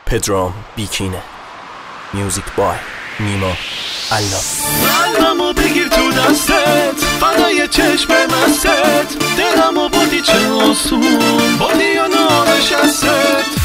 پدرام بیکینه. میوزیک بای نیما الاف. قلبمو بگیر تو دستت، فدای چشم مستت، دلمو بودی چه آسون، بودی و نانشستت.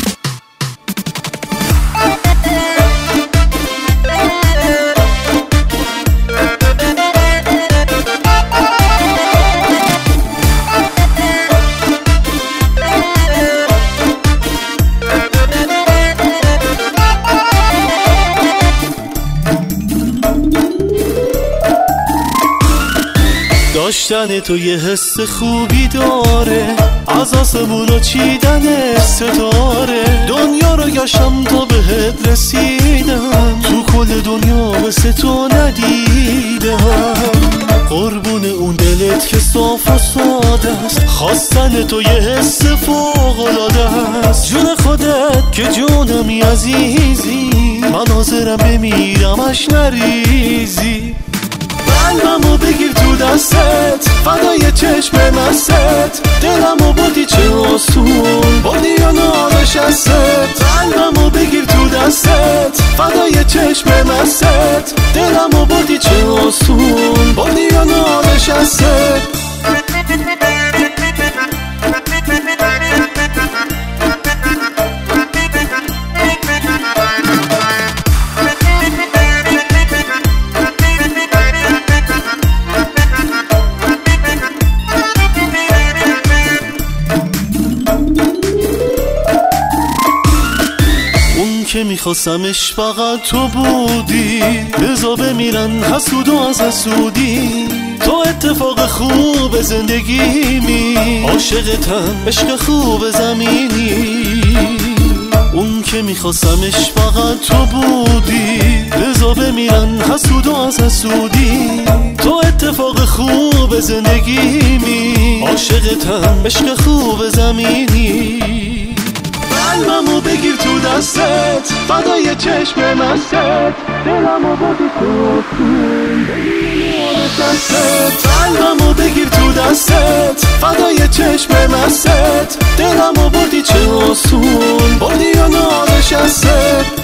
داشتن تو یه حس خوبی داره، از آسمون و چیدن ستاره. دنیا رو گشتم تا بهت رسیدم، تو کل دنیا مثل تو ندیدم. قربون اون دلت که صاف و ساده است، خواستن تو یه حس فوق‌العاده است. جون خودت که جونمی عزیزی، من حاضرم بمیرمش نریزی. قلبمو بگیر تو دستت، فدای چشم مستت، دلمو بودی چه آسون، بودی و نانشستت. قلبمو بگیر تو دستت، فدای چشم مستت، دلمو بودی چه آسون، بودی و نانشستت. که میخواستمش فقط تو بودی، بزا بمیرن حسود و از حسودی. تو اتفاق خوب زندگیمی، عاشقتم عشق خوب زمینی. اون که میخواستمش فقط تو بودی، بزا بمیرن حسود و از حسودی. تو اتفاق خوب زندگیمی، عاشقتم عشق خوب زمینی. قلبمو بگیر تو دستت، فدای چشم مستت، دلمو بودی تو دستت. قلبمو بگیر تو دستت، فدای چشم مستت، دلمو بودی چه آسون، بودی و نانشستت.